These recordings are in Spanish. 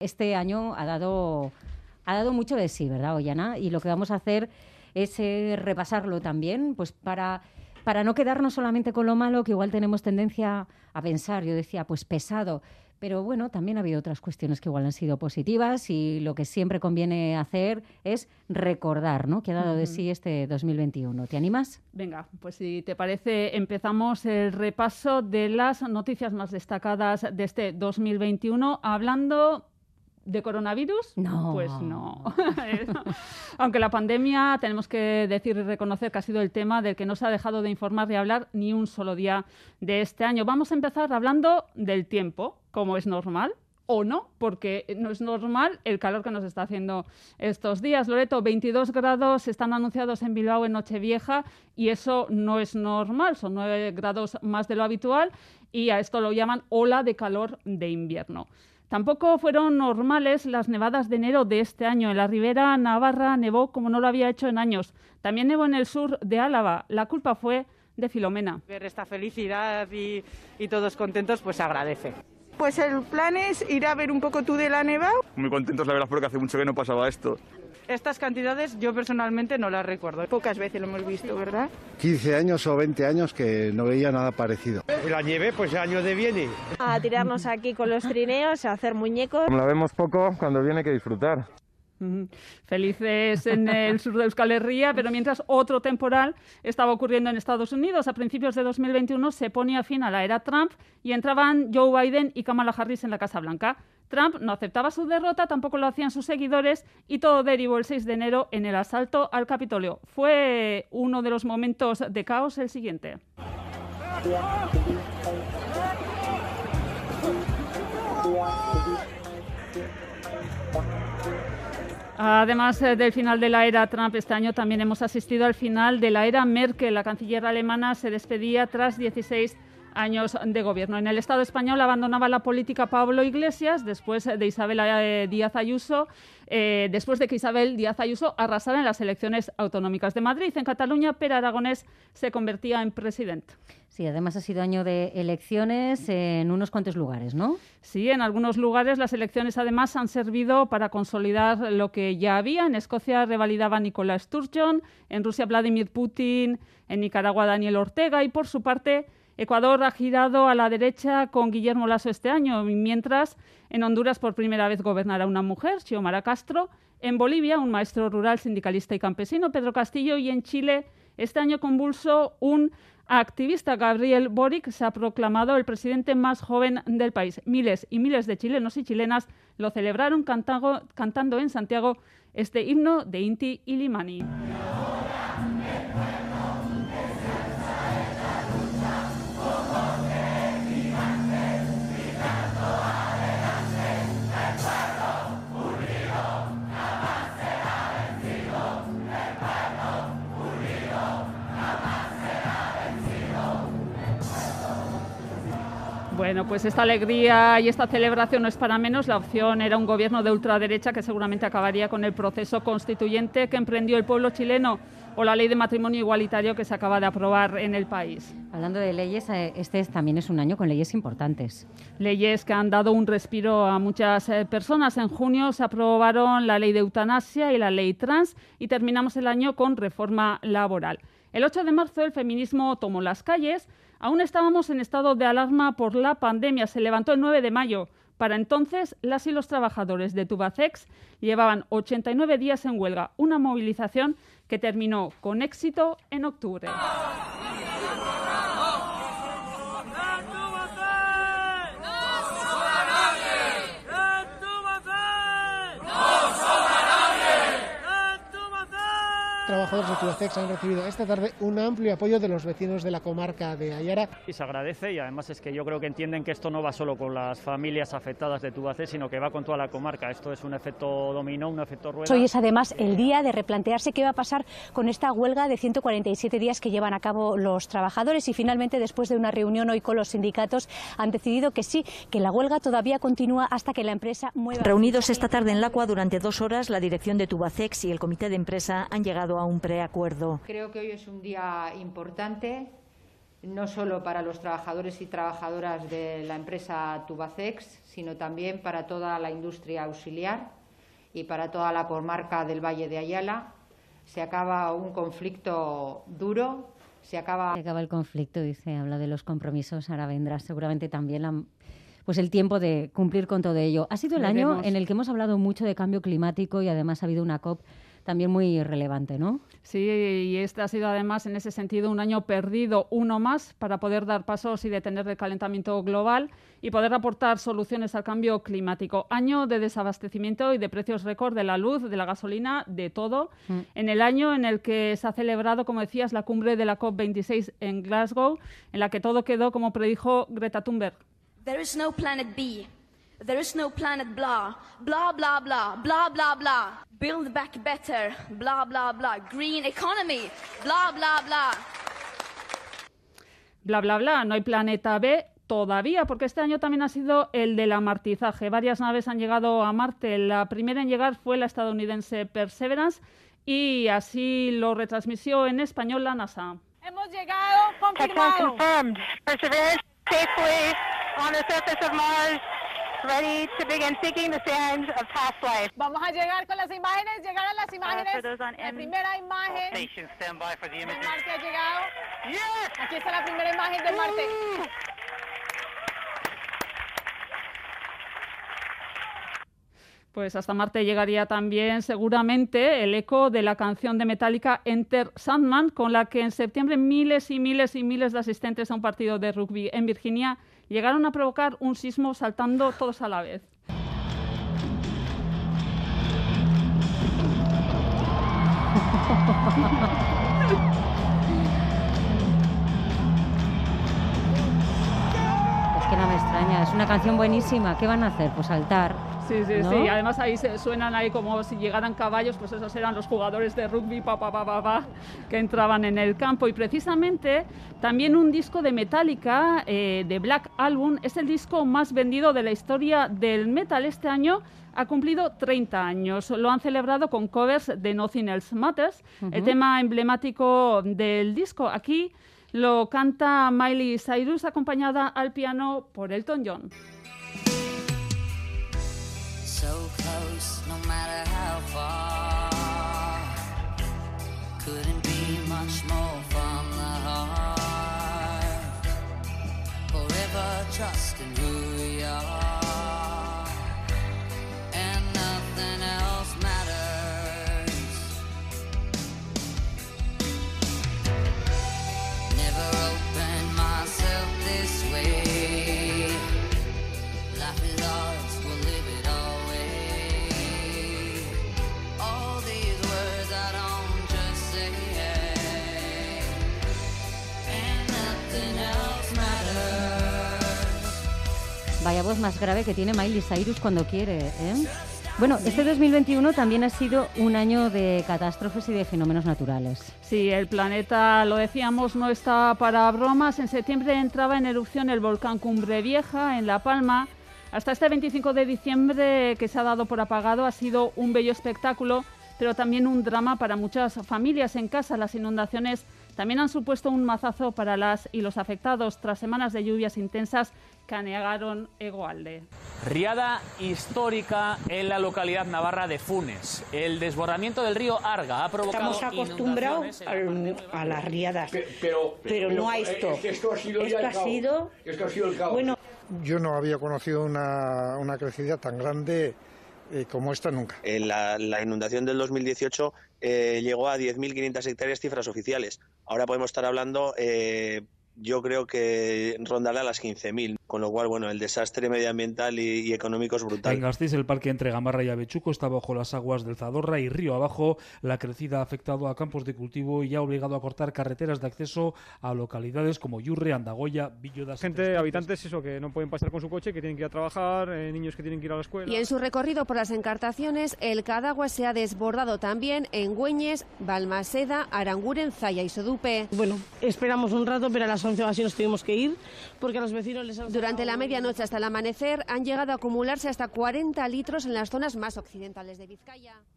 Este año ha dado mucho de sí, ¿verdad, Ollana? Y lo que vamos a hacer es repasarlo también, pues para no quedarnos solamente con lo malo, que igual tenemos tendencia a pensar. Yo decía, pues pesado. Pero bueno, también ha habido otras cuestiones que igual han sido positivas y lo que siempre conviene hacer es recordar, ¿no?, que ha dado de sí este 2021. ¿Te animas? Venga, pues si te parece, empezamos el repaso de las noticias más destacadas de este 2021, hablando ¿de coronavirus? No. Pues no. Aunque la pandemia, tenemos que decir y reconocer que ha sido el tema del que no se ha dejado de informar y hablar ni un solo día de este año. Vamos a empezar hablando del tiempo, como es normal. O no, porque no es normal el calor que nos está haciendo estos días. Loreto, 22 grados están anunciados en Bilbao en Nochevieja y eso no es normal, son 9 grados más de lo habitual y a esto lo llaman ola de calor de invierno. Tampoco fueron normales las nevadas de enero de este año. En la Ribera Navarra nevó como no lo había hecho en años. También nevó en el sur de Álava. La culpa fue de Filomena. Ver esta felicidad y todos contentos, pues se agradece. Pues el plan es ir a ver un poco tú de la neva. Muy contentos, la verdad, porque hace mucho que no pasaba esto. Estas cantidades yo personalmente no las recuerdo. Pocas veces lo hemos visto, ¿verdad? 15 años o 20 años que no veía nada parecido. La nieve, pues año de viene. A tirarnos aquí con los trineos, a hacer muñecos. Como la vemos poco, cuando viene hay que disfrutar. Felices en el sur de Euskal Herria, pero mientras otro temporal estaba ocurriendo en Estados Unidos. A principios de 2021 se ponía fin a la era Trump y entraban Joe Biden y Kamala Harris en la Casa Blanca. Trump no aceptaba su derrota, tampoco lo hacían sus seguidores y todo derivó el 6 de enero en el asalto al Capitolio. Fue uno de los momentos de caos el siguiente. Además del final de la era Trump, este año también hemos asistido al final de la era Merkel. La canciller alemana se despedía tras 16 años de gobierno. En el Estado español abandonaba la política Pablo Iglesias después de que Isabel Díaz Ayuso arrasara en las elecciones autonómicas de Madrid. En Cataluña, Pere Aragonés se convertía en presidente. Sí, además ha sido año de elecciones en unos cuantos lugares, ¿no? Sí, en algunos lugares las elecciones además han servido para consolidar lo que ya había. En Escocia revalidaba Nicola Sturgeon, en Rusia Vladimir Putin, en Nicaragua Daniel Ortega y por su parte Ecuador ha girado a la derecha con Guillermo Lasso este año, mientras en Honduras por primera vez gobernará una mujer, Xiomara Castro, en Bolivia un maestro rural, sindicalista y campesino, Pedro Castillo, y en Chile este año convulso un activista, Gabriel Boric, se ha proclamado el presidente más joven del país. Miles y miles de chilenos y chilenas lo celebraron cantando en Santiago este himno de Inti Illimani. Bueno, pues esta alegría y esta celebración no es para menos. La opción era un gobierno de ultraderecha que seguramente acabaría con el proceso constituyente que emprendió el pueblo chileno o la ley de matrimonio igualitario que se acaba de aprobar en el país. Hablando de leyes, este también es un año con leyes importantes. Leyes que han dado un respiro a muchas personas. En junio se aprobaron la ley de eutanasia y la ley trans y terminamos el año con reforma laboral. El 8 de marzo el feminismo tomó las calles. Aún estábamos en estado de alarma por la pandemia. Se levantó el 9 de mayo. Para entonces, las y los trabajadores de Tubacex llevaban 89 días en huelga. Una movilización que terminó con éxito en octubre. Trabajadores de Tubacex han recibido esta tarde un amplio apoyo de los vecinos de la comarca de Aiara. Y se agradece, y además es que yo creo que entienden que esto no va solo con las familias afectadas de Tubacex, sino que va con toda la comarca. Esto es un efecto dominó, un efecto rueda. Hoy es además el día de replantearse qué va a pasar con esta huelga de 147 días que llevan a cabo los trabajadores y finalmente, después de una reunión hoy con los sindicatos, han decidido que sí, que la huelga todavía continúa hasta que la empresa mueva. Reunidos esta tarde en Lacua durante 2 horas, la dirección de Tubacex y el comité de empresa han llegado a un preacuerdo. Creo que hoy es un día importante no solo para los trabajadores y trabajadoras de la empresa Tubacex, sino también para toda la industria auxiliar y para toda la comarca del Valle de Ayala. Se acaba un conflicto duro, se acaba el conflicto, dice, habla de los compromisos, ahora vendrá seguramente también pues el tiempo de cumplir con todo ello. Ha sido el año en el que hemos hablado mucho de cambio climático y además ha habido una COP también muy relevante, ¿no? Sí, y este ha sido además en ese sentido un año perdido, uno más, para poder dar pasos y detener el calentamiento global y poder aportar soluciones al cambio climático. Año de desabastecimiento y de precios récord de la luz, de la gasolina, de todo. En el año en el que se ha celebrado, como decías, la cumbre de la COP26 en Glasgow, en la que todo quedó como predijo Greta Thunberg. There is no planet B. There is no planet blah. Blah, blah, blah. Blah, blah, blah. Build back better. Blah, blah, blah. Green economy. Blah, blah, blah. Bla, bla, bla. No hay planeta B todavía, porque este año también ha sido el del amartizaje. Varias naves han llegado a Marte. La primera en llegar fue la estadounidense Perseverance y así lo retransmitió en español la NASA. Hemos llegado, confirmado. Perseverance safely on the surface of Mars. Ready to begin seeking the sands of past life. Vamos a llegar con las imágenes, llegaron las imágenes. La primera imagen. De Marte ha llegado. Yes. Aquí está la primera imagen de Marte. Pues hasta Marte llegaría también seguramente el eco de la canción de Metallica Enter Sandman, con la que en septiembre miles y miles y miles de asistentes a un partido de rugby en Virginia llegaron a provocar un sismo saltando todos a la vez. Es que no me extraña, es una canción buenísima. ¿Qué van a hacer? Pues saltar. Sí, sí, ¿no? sí. Además ahí suenan ahí como si llegaran caballos, pues esos eran los jugadores de rugby que entraban en el campo. Y precisamente también un disco de Metallica, de Black Album, es el disco más vendido de la historia del metal. Este año ha cumplido 30 años. Lo han celebrado con covers de Nothing Else Matters, el tema emblemático del disco. Aquí lo canta Miley Cyrus, acompañada al piano por Elton John. So close, no matter how far. Couldn't be much more from the heart. Forever trusting who we are, and nothing else matters. Never opened myself this way. Life is ours, we'll live it all. Vaya voz más grave que tiene Miley Cyrus cuando quiere, ¿eh? Bueno, este 2021 también ha sido un año de catástrofes y de fenómenos naturales. Sí, el planeta, lo decíamos, no está para bromas. En septiembre entraba en erupción el volcán Cumbre Vieja en La Palma. Hasta este 25 de diciembre, que se ha dado por apagado, ha sido un bello espectáculo, pero también un drama para muchas familias en casa. Las inundaciones también han supuesto un mazazo para las y los afectados tras semanas de lluvias intensas que anegaron Egoalde. Riada histórica en la localidad navarra de Funes. El desbordamiento del río Arga ha provocado... Estamos acostumbrados a las riadas, pero no a esto. Esto ha sido el caos. Bueno, yo no había conocido una crecida tan grande como esta nunca. La inundación del 2018 llegó a 10.500 hectáreas, cifras oficiales. Ahora podemos estar hablando, yo creo que rondará las 15.000, con lo cual, bueno, el desastre medioambiental y económico es brutal. En Gasteiz, el parque entre Gamarra y Avechuco está bajo las aguas del Zadorra y río abajo. La crecida ha afectado a campos de cultivo y ha obligado a cortar carreteras de acceso a localidades como Yurre, Andagoya, Villodas... Gente, habitantes, eso, que no pueden pasar con su coche, que tienen que ir a trabajar, niños que tienen que ir a la escuela... Y en su recorrido por las encartaciones, el Cadagua se ha desbordado también en Güeñes, Balmaseda, Aranguren, Zaya y Sodupe. Bueno, esperamos un rato, pero a las 11 así nos tuvimos que ir, porque a los vecinos les han... Durante la medianoche hasta el amanecer han llegado a acumularse hasta 40 litros en las zonas más occidentales de Vizcaya.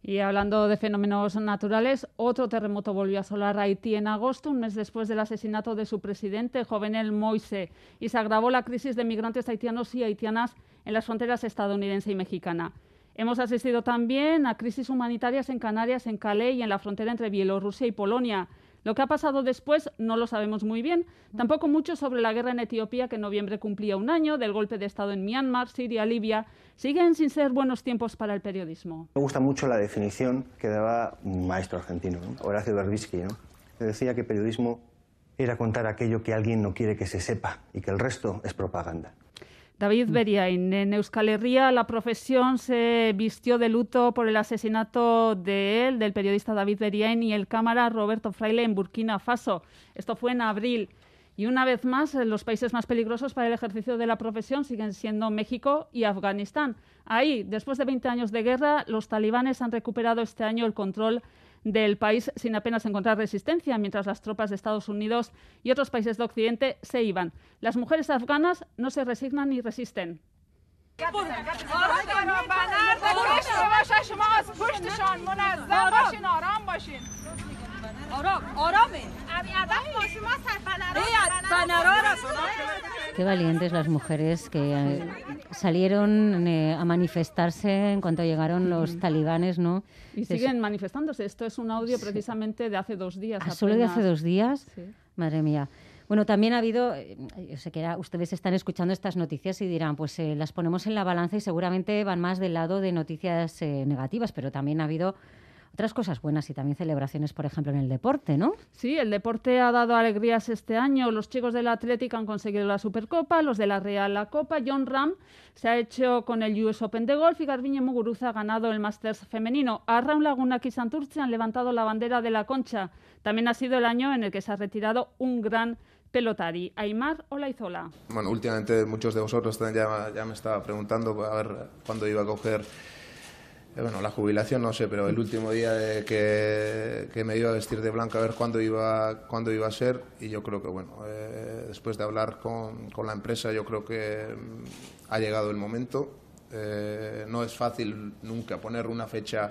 Y hablando de fenómenos naturales, otro terremoto volvió a asolar Haití en agosto, un mes después del asesinato de su presidente, Jovenel Moïse, y se agravó la crisis de migrantes haitianos y haitianas en las fronteras estadounidense y mexicana. Hemos asistido también a crisis humanitarias en Canarias, en Calais y en la frontera entre Bielorrusia y Polonia. Lo que ha pasado después no lo sabemos muy bien. Tampoco mucho sobre la guerra en Etiopía, que en noviembre cumplía un año, del golpe de Estado en Myanmar, Siria, Libia. Siguen sin ser buenos tiempos para el periodismo. Me gusta mucho la definición que daba un maestro argentino, ¿no? Horacio Verbitsky, ¿no? Que decía que periodismo era contar aquello que alguien no quiere que se sepa y que el resto es propaganda. David Beriain, en Euskal Herria la profesión se vistió de luto por el asesinato del periodista David Beriain y el cámara Roberto Fraile en Burkina Faso. Esto fue en abril. Y una vez más, los países más peligrosos para el ejercicio de la profesión siguen siendo México y Afganistán. Ahí, después de 20 años de guerra, los talibanes han recuperado este año el control del país sin apenas encontrar resistencia, mientras las tropas de Estados Unidos y otros países de Occidente se iban. Las mujeres afganas no se resignan ni resisten. Qué valientes las mujeres que salieron a manifestarse en cuanto llegaron los talibanes, ¿no? Y siguen manifestándose. Esto es un audio precisamente de hace 2 días. ¿Solo de hace 2 días? Sí. Madre mía. Bueno, también ha habido, yo sé que ustedes están escuchando estas noticias y dirán, pues las ponemos en la balanza y seguramente van más del lado de noticias negativas, pero también ha habido otras cosas buenas y también celebraciones, por ejemplo, en el deporte, ¿no? Sí, el deporte ha dado alegrías este año. Los chicos del Athletic han conseguido la Supercopa, los de la Real la Copa. Jon Rahm se ha hecho con el US Open de golf y Garbiñe Muguruza ha ganado el Masters femenino. Arraun Lagunak y Santurce han levantado la bandera de la Concha. También ha sido el año en el que se ha retirado un gran pelotari. Aimar Olaizola. Bueno, últimamente muchos de vosotros ya me estaba preguntando a ver cuándo iba a coger la jubilación, no sé, pero el último día que me iba a vestir de blanco a ver cuándo iba a ser, y yo creo que después de hablar con la empresa, yo creo que ha llegado el momento. No es fácil nunca poner una fecha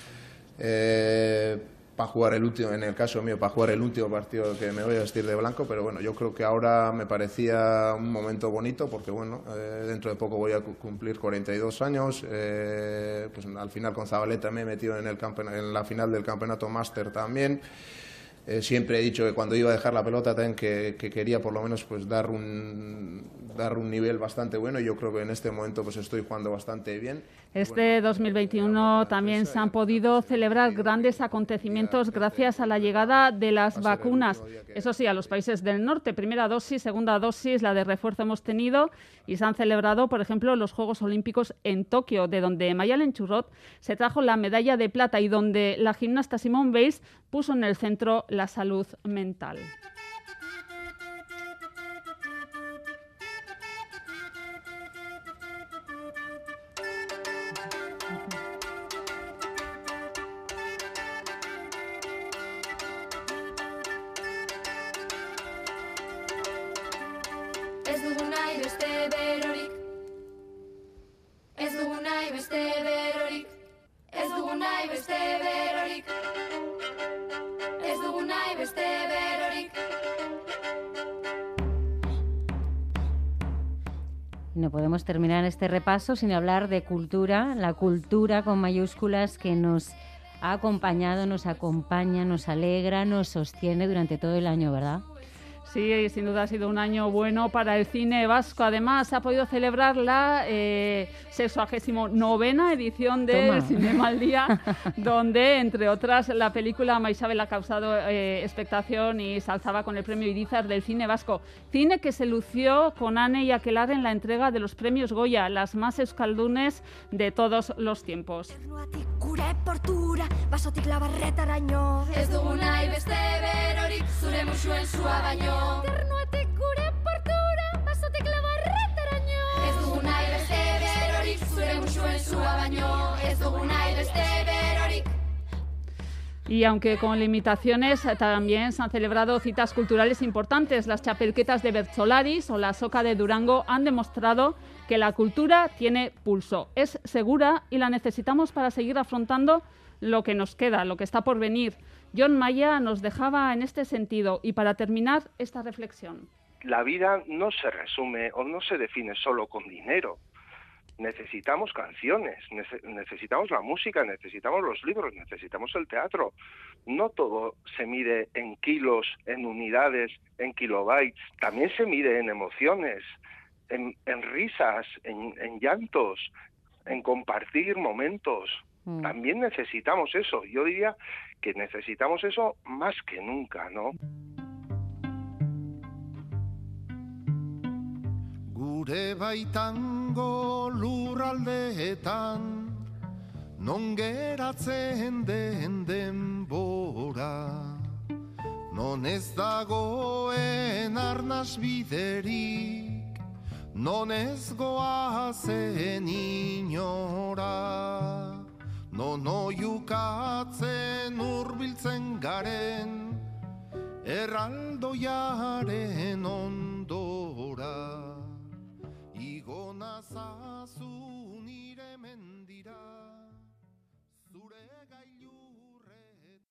para jugar en el caso mío, para jugar el último partido que me voy a vestir de blanco, pero bueno, yo creo que ahora me parecía un momento bonito porque dentro de poco voy a cumplir 42 años, pues al final con Zabaleta me he metido en la final del campeonato máster también. Siempre he dicho que cuando iba a dejar la pelota también que quería por lo menos pues dar un nivel bastante bueno, y yo creo que en este momento pues estoy jugando bastante bien. Este 2021 también se han podido celebrar grandes acontecimientos gracias a la llegada de las vacunas. Eso sí, a los países del norte. Primera dosis, segunda dosis, la de refuerzo hemos tenido, y se han celebrado, por ejemplo, los Juegos Olímpicos en Tokio, de donde Mayalen Churrot se trajo la medalla de plata y donde la gimnasta Simone Biles puso en el centro la salud mental. No podemos terminar este repaso sin hablar de cultura, la cultura con mayúsculas que nos ha acompañado, nos acompaña, nos alegra, nos sostiene durante todo el año, ¿verdad? Sí, sin duda ha sido un año bueno para el cine vasco. Además, se ha podido celebrar la 69ª edición del Cinema al Día, donde, entre otras, la película Maisabel ha causado expectación y se alzaba con el premio Irizar del cine vasco. Cine que se lució con Ane y Aquelarre en la entrega de los premios Goya, las más euskaldunes de todos los tiempos. Ez dugu nahi beste berorik, zure musuen sua baino. Ternuatik gure portura, basotik labarretaraino. Ez dugu nahi beste berorik, zure musuen sua baino. Ez dugu nahi beste berorik. Y aunque con limitaciones, también se han celebrado citas culturales importantes. Las chapelquetas de Bertsolaris o la soca de Durango han demostrado que la cultura tiene pulso, es segura y la necesitamos para seguir afrontando lo que nos queda, lo que está por venir. Jon Maya nos dejaba en este sentido y para terminar esta reflexión. La vida no se resume o no se define solo con dinero. Necesitamos canciones, necesitamos la música, necesitamos los libros, necesitamos el teatro. No todo se mide en kilos, en unidades, en kilobytes. También se mide en emociones, en risas, en llantos, en compartir momentos. También necesitamos eso. Yo diría que necesitamos eso más que nunca, ¿no? Gure baitango lurraldeetan non geratzen den denbora, non ez dagoen arnas biderik, non ez goazen inora, non oiukatzen hurbiltzen garen erraldoiaren ondora. Igo nazazu